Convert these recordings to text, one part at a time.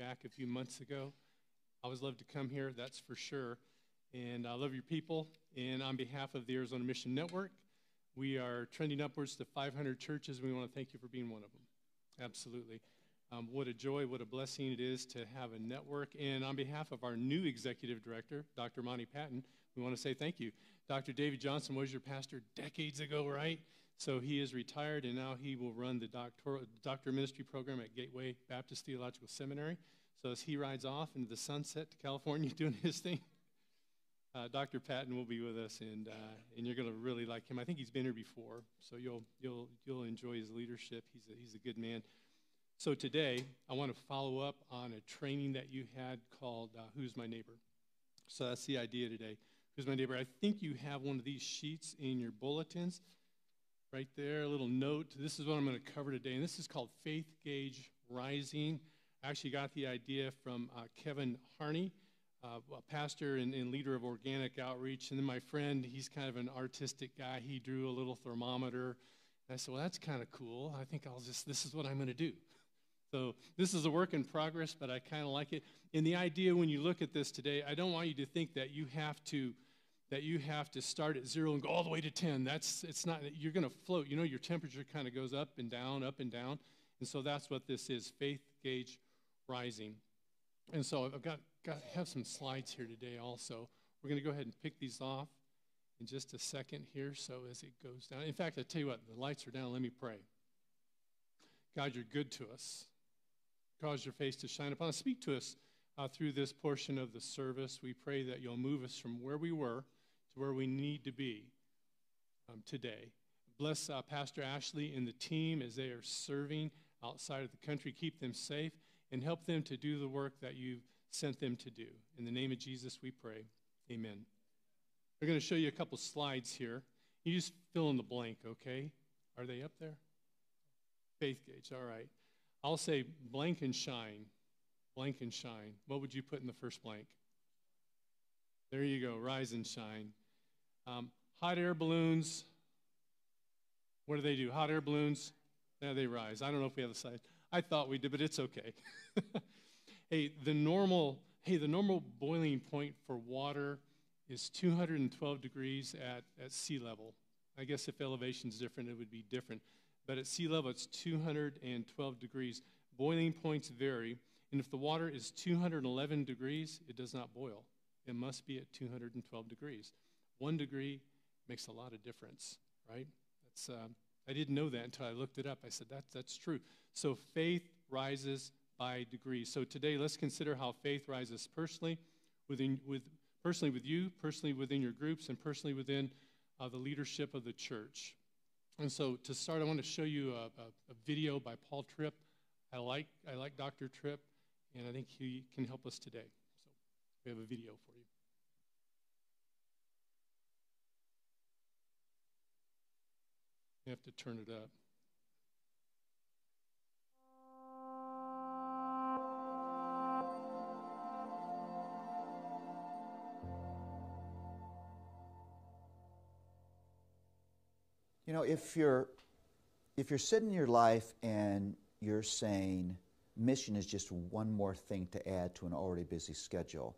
back a few months ago. I always love to come here, that's for sure. And I love your people. And on behalf of the Arizona Mission Network, we are trending upwards to 500 churches. We want to thank you for being one of them. Absolutely. What a joy, what a blessing it is to have a network. And on behalf of our new executive director, Dr. Monty Patton, we want to say thank you. Dr. David Johnson was your pastor decades ago, right? So he is retired, and now he will run the doctor ministry program at Gateway Baptist Theological Seminary. So as he rides off into the sunset to California doing his thing, Dr. Patton will be with us, and you're going to really like him. I think he's been here before, so you'll enjoy his leadership. He's a good man. So today, I want to follow up on a training that you had called Who's My Neighbor? So that's the idea today. Who's my neighbor? I think you have one of these sheets in your bulletins. Right there, a little note. This is what I'm going to cover today, and this is called Faith Gauge Rising. I actually got the idea from Kevin Harney, a pastor and leader of Organic Outreach, and then my friend, he's kind of an artistic guy. He drew a little thermometer. And I said, well, that's kind of cool. I think this is what I'm going to do. So this is a work in progress, but I kind of like it. And the idea when you look at this today, I don't want you to think that you have to start at 0 and go all the way to 10. It's not, you're going to float. You know, your temperature kind of goes up and down, up and down. And so that's what this is, Faith Gauge Rising. And so I've have some slides here today also. We're going to go ahead and pick these off in just a second here. So as it goes down, in fact, I tell you what, the lights are down. Let me pray. God, you're good to us. Cause your face to shine upon us. Speak to us through this portion of the service. We pray that you'll move us from where we were to where we need to be today. Bless Pastor Ashley and the team as they are serving outside of the country. Keep them safe and help them to do the work that you've sent them to do. In the name of Jesus, we pray. Amen. We're going to show you a couple slides here. You just fill in the blank, okay? Are they up there? Faith Gauge, all right. I'll say blank and shine. Blank and shine. What would you put in the first blank? There you go, rise and shine. Hot air balloons. What do they do? Hot air balloons, yeah, they rise. I don't know if we have a slide. I thought we did, but it's okay. Hey, the normal boiling point for water is 212 degrees at sea level. I guess if elevation's different, it would be different. But at sea level, it's 212 degrees. Boiling points vary. And if the water is 211 degrees, it does not boil. It must be at 212 degrees. 1 degree makes a lot of difference, right? I didn't know that until I looked it up. I said, that's true. So faith rises by degrees. So today, let's consider how faith rises personally, personally with you, personally within your groups, and personally within the leadership of the church. And so to start, I want to show you a video by Paul Tripp. I like Dr. Tripp, and I think he can help us today. So we have a video for you. You have to turn it up. You know, if you're sitting in your life and you're saying mission is just one more thing to add to an already busy schedule,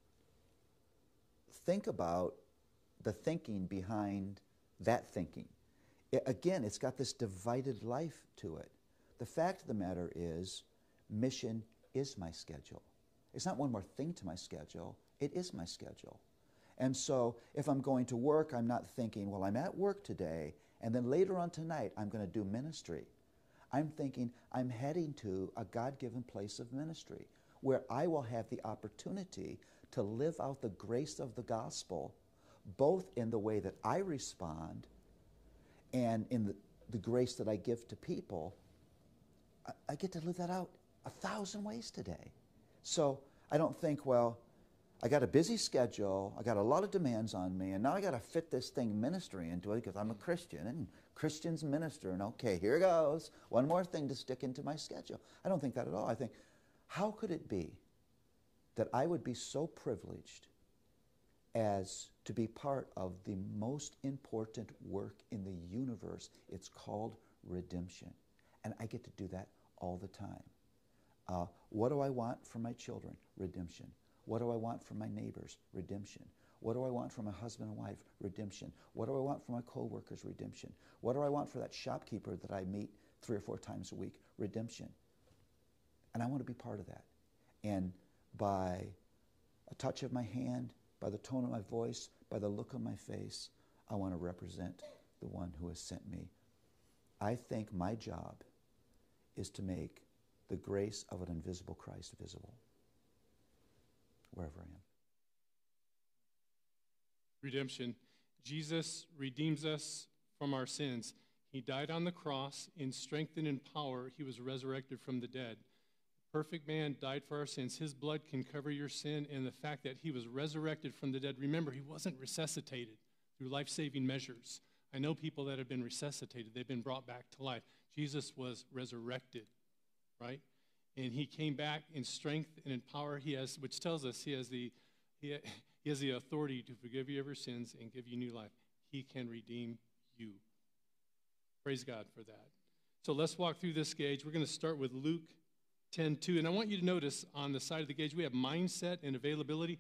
think about the thinking behind that thinking. Again, it's got this divided life to it. The fact of the matter is, mission is my schedule. It's not one more thing to my schedule. It is my schedule. And so if I'm going to work, I'm not thinking, well, I'm at work today, and then later on tonight, I'm going to do ministry. I'm thinking I'm heading to a God-given place of ministry where I will have the opportunity to live out the grace of the gospel, both in the way that I respond and in the grace that I give to people. I get to live that out 1,000 ways today. So I don't think, well, I got a busy schedule, I got a lot of demands on me, and now I got to fit this thing ministry into it because I'm a Christian, and Christians minister, and okay, here goes, one more thing to stick into my schedule. I don't think that at all. I think, how could it be that I would be so privileged as to be part of the most important work in the universe? It's called redemption, and I get to do that all the time. What do I want for my children? Redemption. What do I want for my neighbors? Redemption. What do I want for my husband and wife? Redemption. What do I want for my co-workers? Redemption. What do I want for that shopkeeper that I meet 3 or 4 times a week? Redemption. And I want to be part of that. And by a touch of my hand, by the tone of my voice, by the look on my face, I want to represent the one who has sent me. I think my job is to make the grace of an invisible Christ visible wherever I am. Redemption. Jesus redeems us from our sins. He died on the cross. In strength and in power, he was resurrected from the dead. Perfect man died for our sins. His blood can cover your sin, and the fact that he was resurrected from the dead. Remember, he wasn't resuscitated through life-saving measures. I know people that have been resuscitated. They've been brought back to life. Jesus was resurrected, right? And he came back in strength and in power. He has, which tells us he has the authority to forgive you of your sins and give you new life. He can redeem you. Praise God for that. So let's walk through this gauge. We're going to start with Luke 10:2. And I want you to notice on the side of the gauge, we have mindset and availability.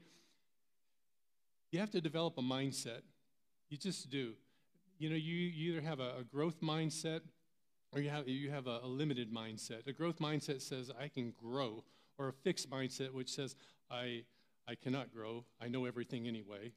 You have to develop a mindset. You just do. You know, you either have a growth mindset or you have a limited mindset. A growth mindset says, I can grow. Or a fixed mindset, which says, I cannot grow. I know everything anyway.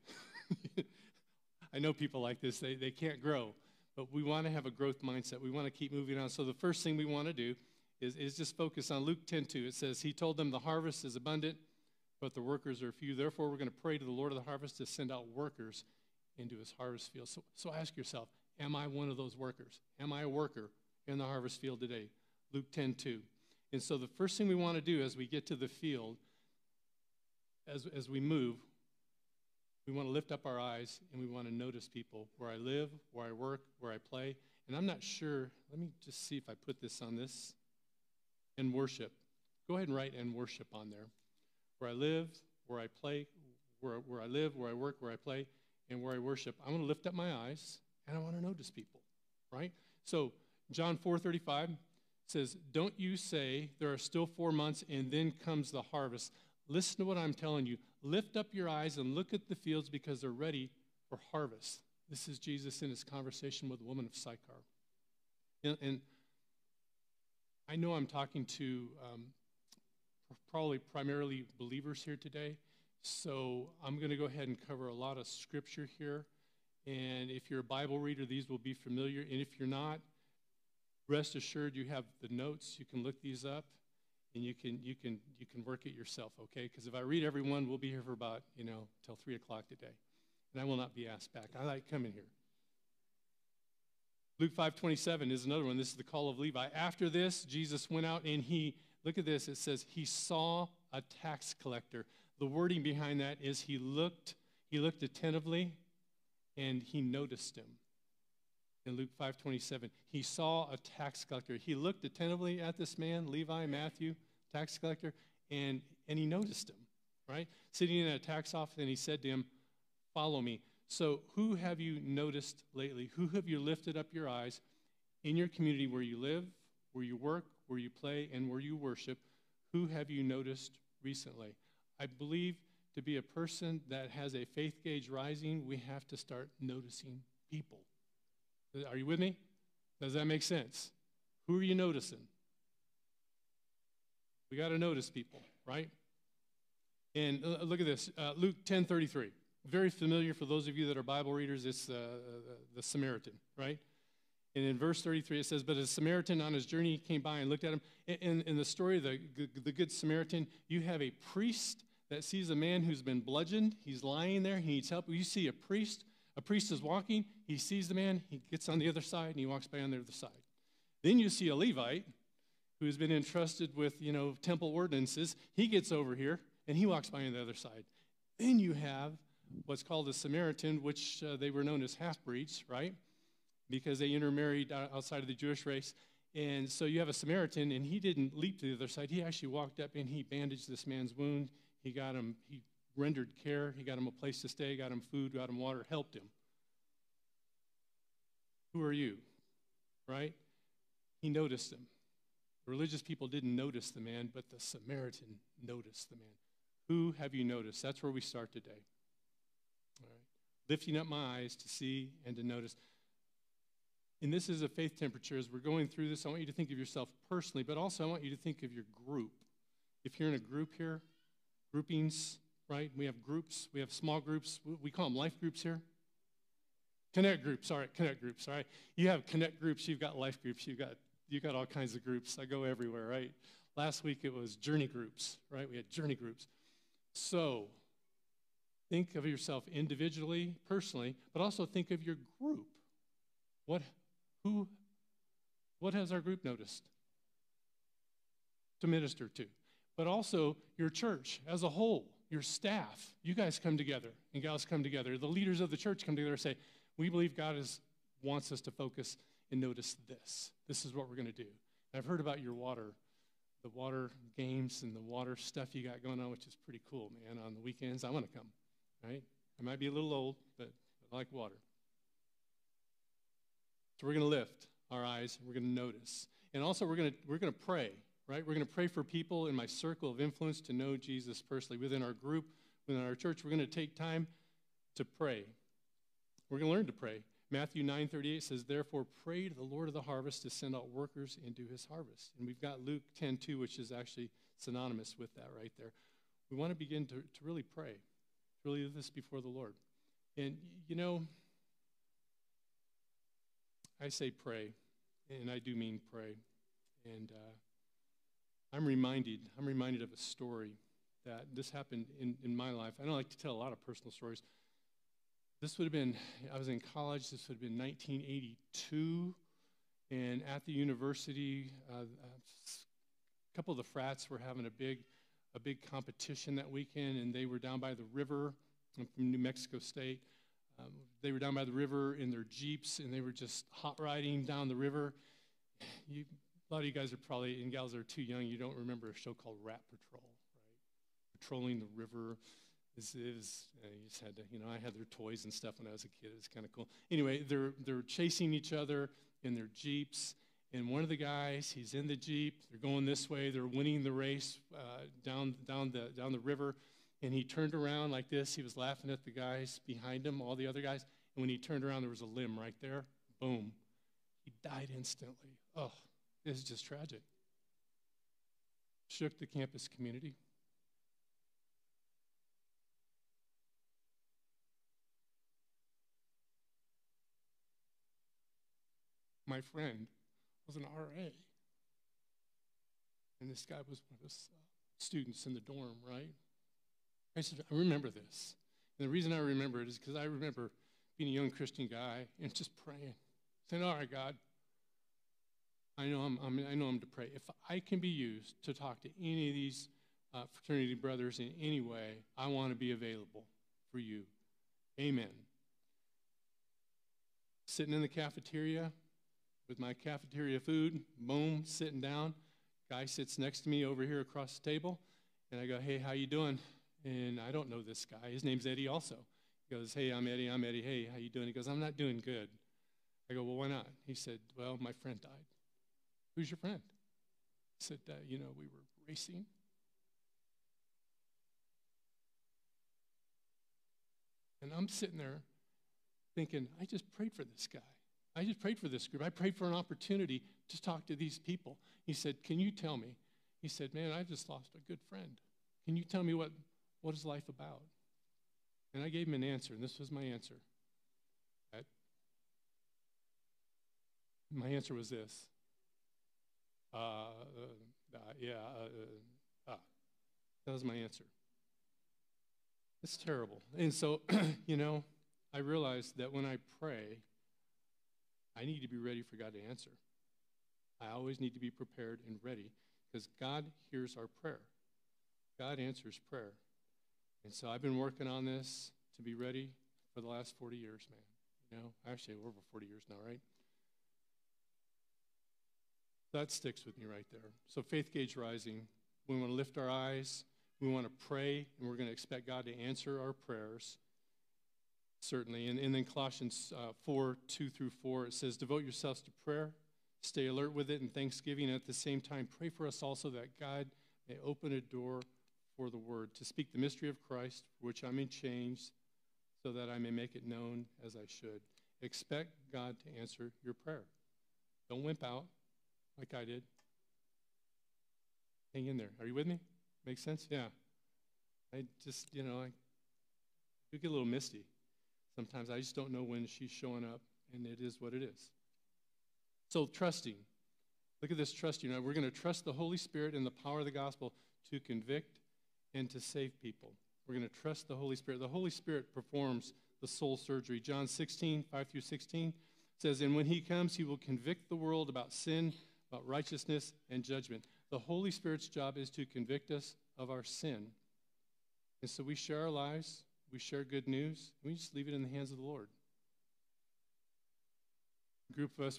I know people like this. They can't grow. But we want to have a growth mindset. We want to keep moving on. So the first thing we want to do is just focus on Luke 10:2. It says, he told them the harvest is abundant, but the workers are few. Therefore, we're going to pray to the Lord of the harvest to send out workers into his harvest field. So ask yourself, am I one of those workers? Am I a worker in the harvest field today? Luke 10:2. And so the first thing we want to do as we get to the field, as we move, we want to lift up our eyes and we want to notice people where I live, where I work, where I play. And I'm not sure, let me just see if I put this on this. And worship. Go ahead and write and worship on there. Where I live, where I play, where I live, where I work, where I play, and where I worship. I want to lift up my eyes and I want to notice people, right? So John 4:35 says, don't you say there are still 4 months and then comes the harvest. Listen to what I'm telling you. Lift up your eyes and look at the fields because they're ready for harvest. This is Jesus in his conversation with the woman of Sychar. And I know I'm talking to probably primarily believers here today, so I'm going to go ahead and cover a lot of scripture here. And if you're a Bible reader, these will be familiar. And if you're not, rest assured you have the notes. You can look these up, and you can work it yourself, okay? Because if I read every one, we'll be here for about, till 3 o'clock today. And I will not be asked back. I like coming here. Luke 5:27 is another one. This is the call of Levi. After this, Jesus went out and look at this, it says, he saw a tax collector. The wording behind that is he looked attentively and he noticed him. In Luke 5:27, he saw a tax collector. He looked attentively at this man, Levi, Matthew, tax collector, and he noticed him, right? Sitting in a tax office, and he said to him, follow me. So who have you noticed lately? Who have you lifted up your eyes in your community where you live, where you work, where you play, and where you worship? Who have you noticed recently? I believe to be a person that has a faith gauge rising, we have to start noticing people. Are you with me? Does that make sense? Who are you noticing? We got to notice people, right? And look at this, Luke 10:33. Very familiar for those of you that are Bible readers. It's the Samaritan, right? And in verse 33, it says, but a Samaritan on his journey came by and looked at him. In the story of the Good Samaritan, you have a priest that sees a man who's been bludgeoned. He's lying there. He needs help. You see a priest. A priest is walking. He sees the man. He gets on the other side, and he walks by on the other side. Then you see a Levite who's been entrusted with, temple ordinances. He gets over here, and he walks by on the other side. Then you have what's called a Samaritan, which they were known as half-breeds, right? Because they intermarried outside of the Jewish race. And so you have a Samaritan, and he didn't leap to the other side. He actually walked up, and he bandaged this man's wound. He rendered care. He got him a place to stay, got him food, got him water, helped him. Who are you, right? He noticed him. The religious people didn't notice the man, but the Samaritan noticed the man. Who have you noticed? That's where we start today. All right. Lifting up my eyes to see and to notice. And this is a faith temperature. As we're going through this, I want you to think of yourself personally, but also I want you to think of your group. If you're in a group here, groupings, right? We have groups. We have small groups. We call them life groups here. Connect groups. All right, connect groups. All right. You have connect groups. You've got life groups. You've got all kinds of groups. I go everywhere, right? Last week it was journey groups, right? We had journey groups. So think of yourself individually, personally, but also think of your group. What has our group noticed to minister to? But also your church as a whole, your staff. You guys come together and gals come together. The leaders of the church come together and say, we believe God wants us to focus and notice this. This is what we're going to do. And I've heard about your the water games and the water stuff you got going on, which is pretty cool, man. On the weekends, I want to come, right? I might be a little old, but I like water. So we're going to lift our eyes, and we're going to notice. And also we're going to pray, right? We're going to pray for people in my circle of influence to know Jesus personally. Within our group, within our church, we're going to take time to pray. We're going to learn to pray. Matthew 9:38 says, therefore pray to the Lord of the harvest to send out workers into his harvest. And we've got Luke 10:2, which is actually synonymous with that right there. We want to begin to really pray, to really do this before the Lord. And, you know, I say pray, and I do mean pray. And I'm reminded of a story that this happened in my life. I don't like to tell a lot of personal stories. This would have been, I was in college, this would have been 1982, and at the university, a couple of the frats were having a big competition that weekend, and they were down by the river. I'm from New Mexico State. They were down by the river in their Jeeps, and they were just hot riding down the river. A lot of you guys are probably, and gals are too young, you don't remember a show called Rat Patrol, right? Patrolling the river. You just had to, I had their toys and stuff when I was a kid. It was kind of cool. Anyway, they're chasing each other in their Jeeps, and one of the guys, he's in the Jeep. They're going this way. They're winning the race down the river, and he turned around like this. He was laughing at the guys behind him, all the other guys, and when he turned around, there was a limb right there. Boom. He died instantly. Oh, this is just tragic. Shook the campus community. My friend was an RA, and this guy was one of his students in the dorm, right? I said, I remember this. And the reason I remember it is because I remember being a young Christian guy and just praying, saying, all right, God, I know I'm to pray. If I can be used to talk to any of these fraternity brothers in any way, I want to be available for you. Amen. Sitting in the cafeteria with my cafeteria food, boom, sitting down. Guy sits next to me over here across the table, and I go, hey, how you doing? And I don't know this guy. His name's Eddie also. He goes, hey, I'm Eddie. Hey, how you doing? He goes, I'm not doing good. I go, well, why not? He said, well, my friend died. Who's your friend? I said, we were racing. And I'm sitting there thinking, I just prayed for this guy. I just prayed for this group. I prayed for an opportunity to talk to these people. He said, can you tell me? He said, man, I just lost a good friend. Can you tell me what is life about? And I gave him an answer, and this was my answer. My answer was this. That was my answer. It's terrible. And so, I realized that when I pray, I need to be ready for God to answer. I always need to be prepared and ready because God hears our prayer. God answers prayer. And so I've been working on this to be ready for the last 40 years, man. Actually, over 40 years now, right? That sticks with me right there. So faith gauge rising. We want to lift our eyes. We want to pray, and we're going to expect God to answer our prayers. Certainly. And then Colossians 4:2-4, it says, devote yourselves to prayer, Stay alert with it in thanksgiving, and at the same time, pray for us also that God may open a door for the word, to speak the mystery of Christ, for which I'm in chains, so that I may make it known as I should. Expect God to answer your prayer. Don't wimp out like I did. Hang in there. Are you with me? Make sense? Yeah. I just, I do get a little misty. Sometimes I just don't know when she's showing up, and it is what it is. So trusting. Look at this trusting. We're going to trust the Holy Spirit and the power of the gospel to convict and to save people. We're going to trust the Holy Spirit. The Holy Spirit performs the soul surgery. John 16, 5 through 16 says, and when he comes, he will convict the world about sin, about righteousness, and judgment. The Holy Spirit's job is to convict us of our sin. And so we share our lives, we share good news, and we just leave it in the hands of the Lord. A group of us,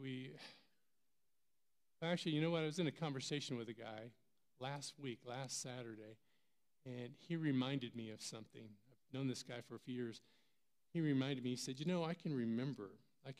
actually, you know what? I was in a conversation with a guy last Saturday, and he reminded me of something. I've known this guy for a few years. He reminded me, he said, I can remember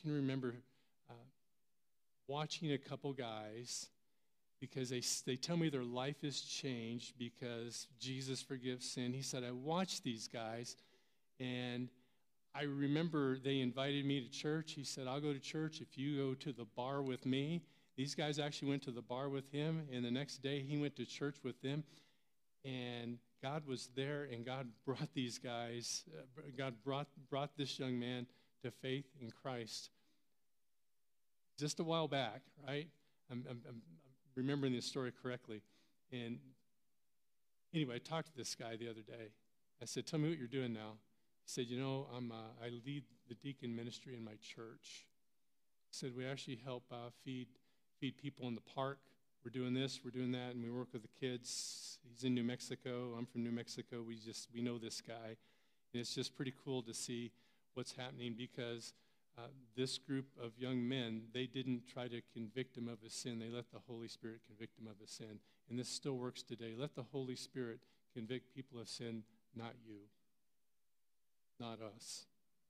watching a couple guys because they tell me their life has changed because Jesus forgives sin. He said, I watched these guys, and I remember they invited me to church. He said, I'll go to church if you go to the bar with me. These guys actually went to the bar with him, and the next day he went to church with them, and God was there, and God brought these guys, God brought this young man to faith in Christ just a while back, right? I'm remembering this story correctly. And anyway, I talked to this guy the other day. I said, tell me what you're doing now. He said, I lead the deacon ministry in my church. He said, we actually help feed people in the park. We're doing this, we're doing that, and we work with the kids. He's in New Mexico. I'm from New Mexico. We know this guy. And it's just pretty cool to see what's happening because this group of young men, they didn't try to convict him of his sin. They let the Holy Spirit convict him of his sin. And this still works today. Let the Holy Spirit convict people of sin, not you, not us.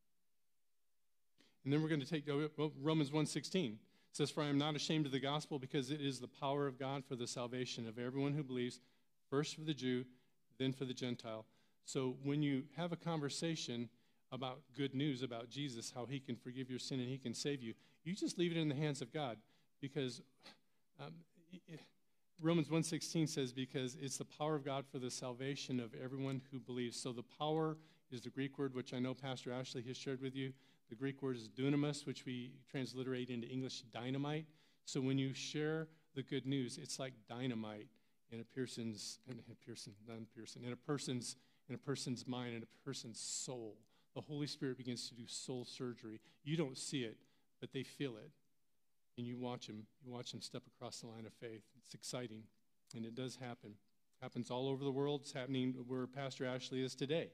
And then we're going to take Romans 1:16. It says, for I am not ashamed of the gospel because it is the power of God for the salvation of everyone who believes, first for the Jew, then for the Gentile. So when you have a conversation about good news about Jesus, how he can forgive your sin and he can save you, you just leave it in the hands of God because Romans 1:16 says, because it's the power of God for the salvation of everyone who believes. So the power is the Greek word, which I know Pastor Ashley has shared with you. The Greek word is dunamis, which we transliterate into English dynamite. So when you share the good news, it's like dynamite in a person's mind, in a person's soul. The Holy Spirit begins to do soul surgery. You don't see it, but they feel it. And you watch them step across the line of faith. It's exciting, and it does happen. It happens all over the world. It's happening where Pastor Ashley is today.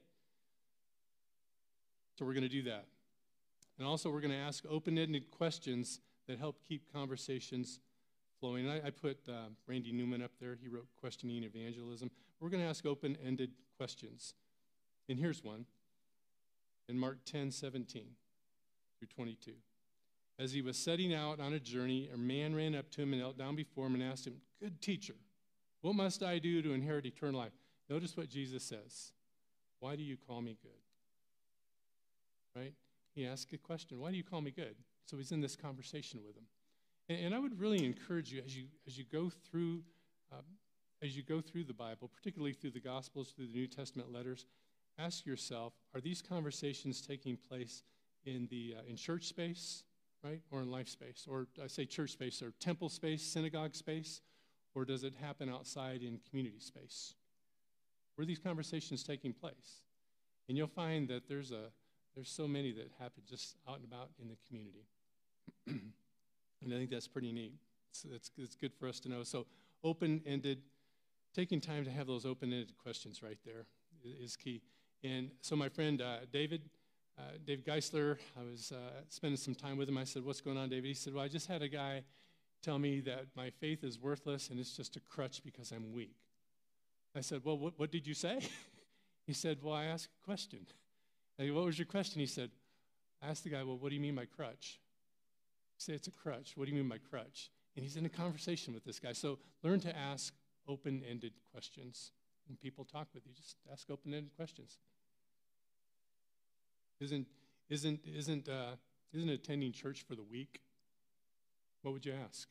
So we're going to do that. And also we're going to ask open-ended questions that help keep conversations flowing. I put Randy Newman up there. He wrote Questioning Evangelism. We're going to ask open-ended questions. And here's one. In Mark 10:17 through 22. As he was setting out on a journey, a man ran up to him and knelt down before him and asked him, good teacher, what must I do to inherit eternal life? Notice what Jesus says. Why do you call me good? Right? He asked a question. Why do you call me good? So he's in this conversation with him. And I would really encourage you as you go through the Bible, particularly through the Gospels, through the New Testament letters, ask yourself, are these conversations taking place in church space, right, or in life space? Or I say church space, or temple space, synagogue space, or does it happen outside in community space? Where are these conversations taking place? And you'll find that there's so many that happen just out and about in the community. And I think that's pretty neat. It's good for us to know. So open-ended, taking time to have those open-ended questions right there is key. And so my friend Dave Geisler, I was spending some time with him. I said, what's going on, David? He said, well, I just had a guy tell me that my faith is worthless and it's just a crutch because I'm weak. I said, well, what did you say? He said, well, I asked a question. I said, what was your question? He said, I asked the guy, well, what do you mean by crutch? Say it's a crutch. What do you mean by crutch? And he's in a conversation with this guy. So learn to ask open-ended questions. When people talk with you, just ask open-ended questions. Isn't attending church for the weak? What would you ask?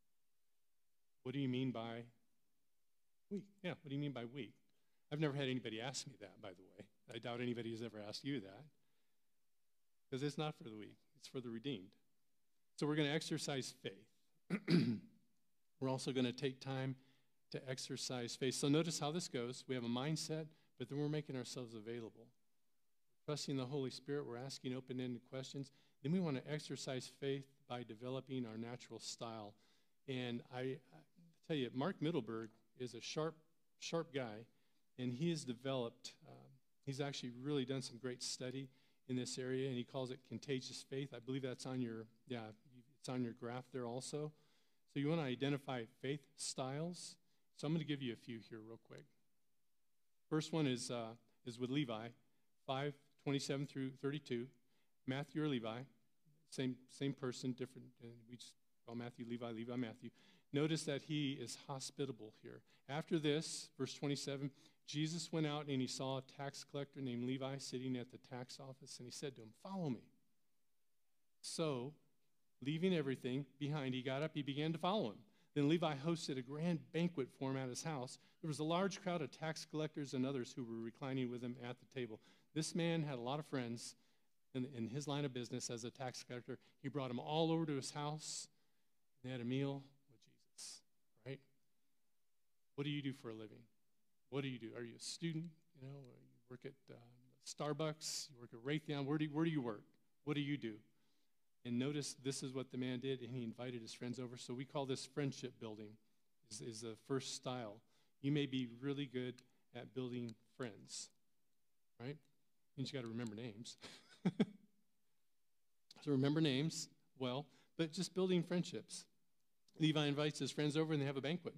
What do you mean by weak? Yeah, what do you mean by weak? I've never had anybody ask me that, by the way. I doubt anybody has ever asked you that. Because it's not for the weak, it's for the redeemed. So we're going to exercise faith. We're also going to take time to exercise faith. So notice how this goes. We have a mindset, but then we're making ourselves available. Trusting the Holy Spirit, we're asking open-ended questions. Then we want to exercise faith by developing our natural style. And I tell you, Mark Middleberg is a sharp guy, and he has developed, he's actually really done some great study in this area, and he calls it contagious faith. I believe that's on your, it's on your graph there also. So you want to identify faith styles. So I'm going to give you a few here real quick. First one is with Levi, 5:27 through 32. Matthew or Levi, same person, different. We just call Matthew Levi, Levi Matthew. Notice that he is hospitable here. After this, verse 27, Jesus went out and he saw a tax collector named Levi sitting at the tax office, and he said to him, "Follow me." So, leaving everything behind, he got up, he began to follow him. Then Levi hosted a grand banquet for him at his house. There was a large crowd of tax collectors and others who were reclining with him at the table. This man had a lot of friends in his line of business as a tax collector. He brought them all over to his house. They had a meal with Jesus, right? What do you do for a living? What do you do? Are you a student? You know, you work at Starbucks, you work at Raytheon. Where do you work? What do you do? And notice this is what the man did, and he invited his friends over. So we call this friendship building, is the first style. You may be really good at building friends, right? Means you got to remember names. So remember names well, but just building friendships. Levi invites his friends over, and they have a banquet.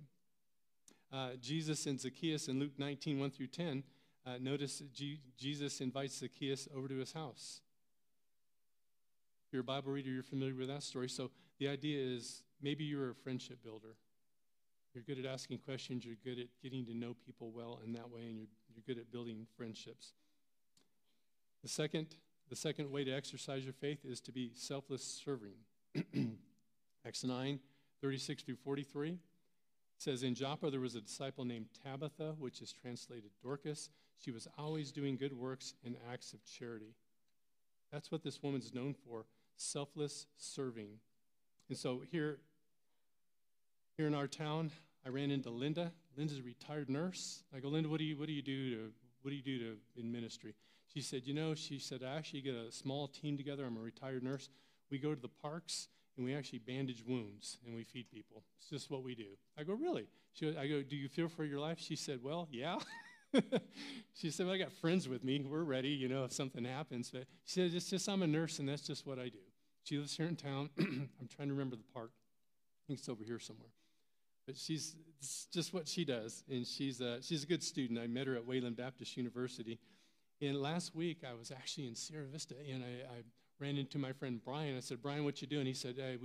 Jesus and Zacchaeus in Luke 19, 1 through 10, notice Jesus invites Zacchaeus over to his house. If you're a Bible reader, you're familiar with that story. So the idea is maybe you're a friendship builder. You're good at asking questions. You're good at getting to know people well in that way, and you're good at building friendships. The second way to exercise your faith is to be selfless serving. Acts 9, 36 through 43 says, in Joppa there was a disciple named Tabitha, which is translated Dorcas. She was always doing good works and acts of charity. That's what this woman's known for, selfless serving. And so here in our town, I ran into Linda. Linda's a retired nurse. I go, Linda, what do you do in ministry? She said, I actually get a small team together. I'm a retired nurse. We go to the parks, and we actually bandage wounds, and we feed people. It's just what we do. I go, really? I go, do you fear for your life? She said, well, yeah. She said, well, I got friends with me. We're ready, if something happens. But she said, it's just I'm a nurse, and that's just what I do. She lives here in town. I'm trying to remember the park. I think it's over here somewhere. But it's just what she does, and she's a good student. I met her at Wayland Baptist University. And last week, I was actually in Sierra Vista, and I ran into my friend Brian. I said, Brian, what you doing? He said, hey,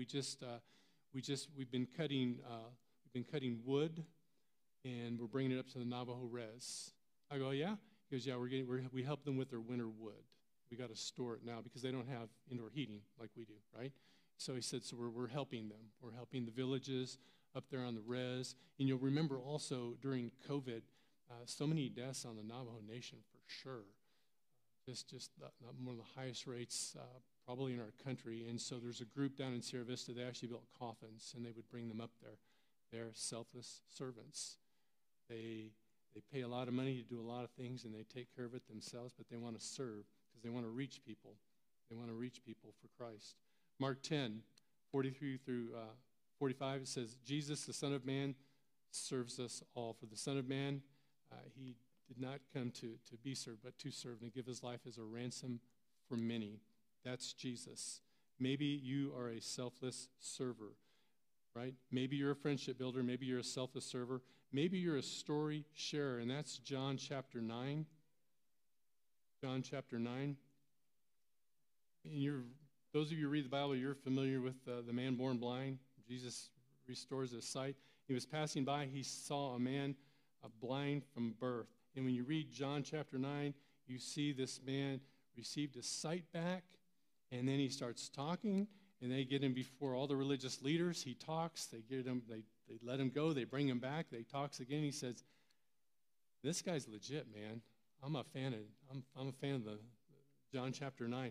we've been cutting wood, and we're bringing it up to the Navajo Res. I go, yeah? He goes, yeah, we help them with their winter wood. We got to store it now because they don't have indoor heating like we do, right? So he said, so we're helping them. We're helping the villages up there on the res. And you'll remember also during COVID, so many deaths on the Navajo Nation for sure. Just one of the highest rates probably in our country. And so there's a group down in Sierra Vista. They actually built coffins, and they would bring them up there. They're selfless servants. They pay a lot of money to do a lot of things, and they take care of it themselves, but they want to serve because they want to reach people. They want to reach people for Christ. Mark 10, 43 through 45, it says, Jesus, the Son of Man, serves us all. For the Son of Man, he did not come to be served, but to serve and give his life as a ransom for many. That's Jesus. Maybe you are a selfless server, right? Maybe you're a friendship builder. Maybe you're a selfless server. Maybe you're a story sharer, and that's John chapter 9. John chapter 9. And Those of you who read the Bible, you're familiar with the man born blind. Jesus restores his sight. He was passing by. He saw a man blind from birth. And when you read John chapter 9, you see this man received his sight back, and then he starts talking, and they get him before all the religious leaders. He talks. They get him. They let him go. They bring him back. They talks again. He says, "This guy's legit, man. I'm a fan of the John chapter 9."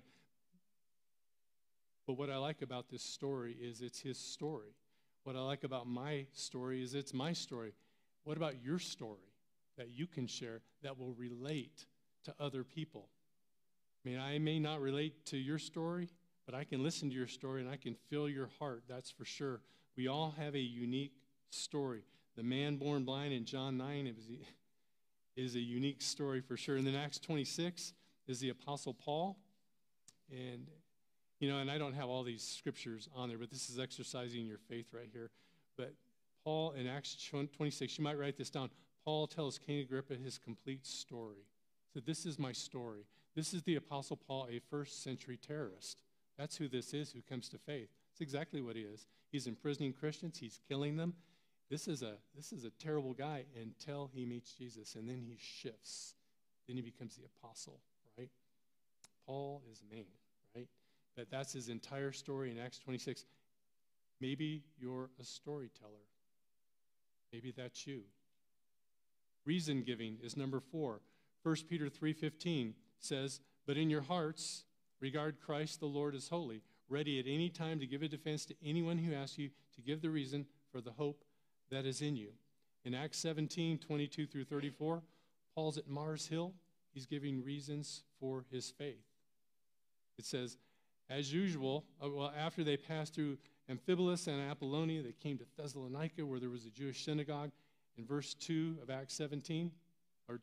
But what I like about this story is it's his story. What I like about my story is it's my story. What about your story that you can share that will relate to other people? I mean, I may not relate to your story, but I can listen to your story and I can feel your heart, that's for sure. We all have a unique story. The man born blind in John 9 is a unique story for sure. And then Acts 26 is the Apostle Paul. And, and I don't have all these scriptures on there, but this is exercising your faith right here. But Paul in Acts 26, you might write this down. Paul tells King Agrippa his complete story. So this is my story. This is the Apostle Paul, a first century terrorist. That's who this is who comes to faith. It's exactly what he is. He's imprisoning Christians. He's killing them. This is a terrible guy until he meets Jesus, and then he shifts. Then he becomes the apostle, right? Paul is a man, right? But that's his entire story in Acts 26. Maybe you're a storyteller. Maybe that's you. Reason giving is number 4. 1 Peter 3:15 says, "But in your hearts regard Christ the Lord as holy, ready at any time to give a defense to anyone who asks you to give the reason for the hope that is in you." In Acts 17:22 through 34, Paul's at Mars Hill. He's giving reasons for his faith. It says, as usual, after they passed through Amphipolis and Apollonia, they came to Thessalonica, where there was a Jewish synagogue. In verse 2 of Acts 17, or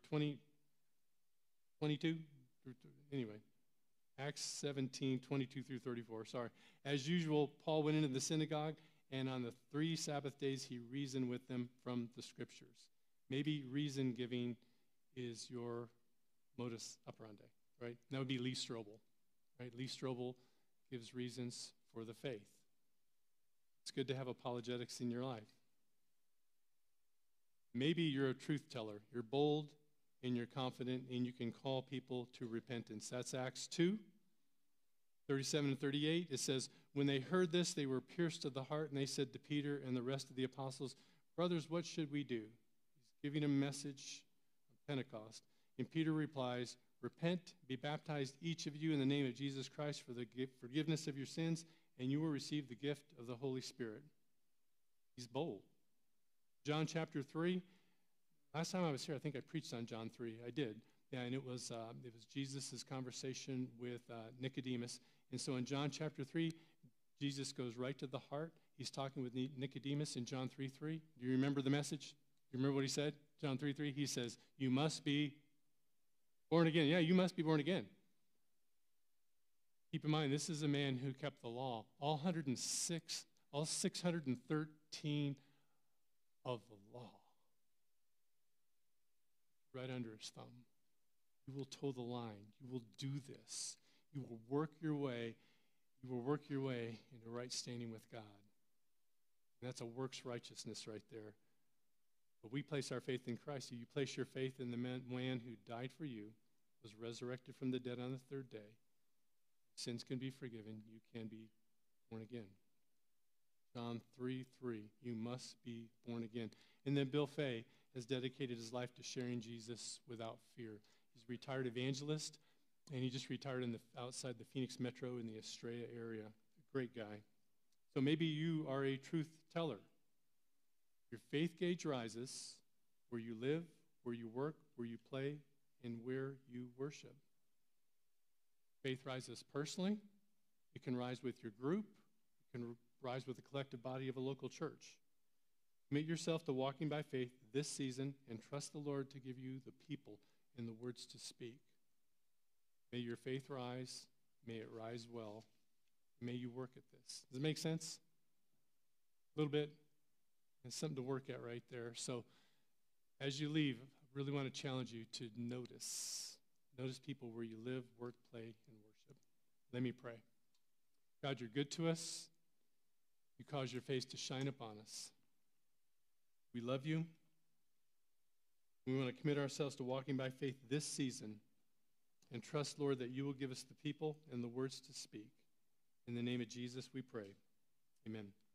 22, anyway, Acts 17:22 through 34, sorry. As usual, Paul went into the synagogue, and on the 3 Sabbath days, he reasoned with them from the scriptures. Maybe reason giving is your modus operandi, right? That would be Lee Strobel, right? Lee Strobel gives reasons for the faith. It's good to have apologetics in your life. Maybe you're a truth teller. You're bold and you're confident, and you can call people to repentance. That's Acts 2:37 and 38. It says, when they heard this, they were pierced to the heart, and they said to Peter and the rest of the apostles, "Brothers, what should we do?" He's giving a message of Pentecost. And Peter replies, "Repent, be baptized, each of you, in the name of Jesus Christ for the forgiveness of your sins, and you will receive the gift of the Holy Spirit." He's bold. John chapter 3. Last time I was here, I think I preached on John 3. I did. Yeah, and it was Jesus' conversation with Nicodemus. And so in John chapter 3, Jesus goes right to the heart. He's talking with Nicodemus in John 3:3. Do you remember the message? Do you remember what he said? John 3:3, he says, "You must be born again." Yeah, you must be born again. Keep in mind, this is a man who kept the law. All 613 of the law. Right under his thumb. You will toe the line. You will do this. You will work your way. You will work your way into right standing with God. And that's a works righteousness right there. But we place our faith in Christ. So you place your faith in the man who died for you, was resurrected from the dead on the 3rd day. Sins can be forgiven. You can be born again. John 3:3, you must be born again. And then Bill Fay has dedicated his life to sharing Jesus without fear. He's a retired evangelist, and he just retired outside the Phoenix Metro in the Estrella area. Great guy. So maybe you are a truth teller. Your faith gauge rises where you live, where you work, where you play, and where you worship. Faith rises personally. It can rise with your group. It can rise with the collective body of a local church. Commit yourself to walking by faith this season and trust the Lord to give you the people and the words to speak. May your faith rise. May it rise well. May you work at this. Does it make sense? A little bit? There's something to work at right there. So as you leave, I really want to challenge you to notice. Notice people where you live, work, play, and worship. Let me pray. God, you're good to us. You cause your face to shine upon us. We love you. We want to commit ourselves to walking by faith this season and trust, Lord, that you will give us the people and the words to speak. In the name of Jesus, we pray. Amen.